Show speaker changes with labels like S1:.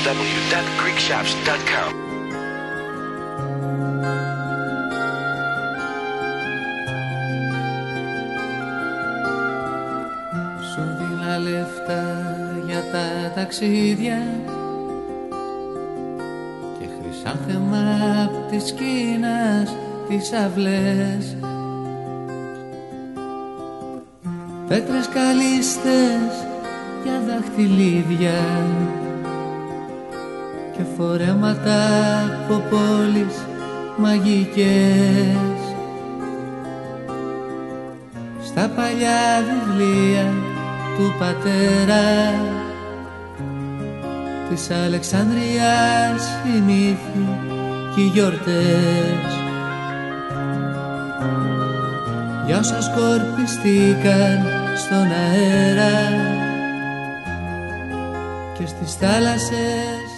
S1: www.greekshops.com.
S2: Σου δίνα λεφτά για τα ταξίδια και χρυσάνθεμα απ' της Κίνας τις αυλές, πέτρες καλύστες για δαχτυλίδια και φορέματα από πόλεις μαγικές. Στα παλιά βιβλία του πατέρα της Αλεξανδρίας οι μύθοι και οι γιορτές, για όσα σκορπιστήκαν στον αέρα και στις θάλασσες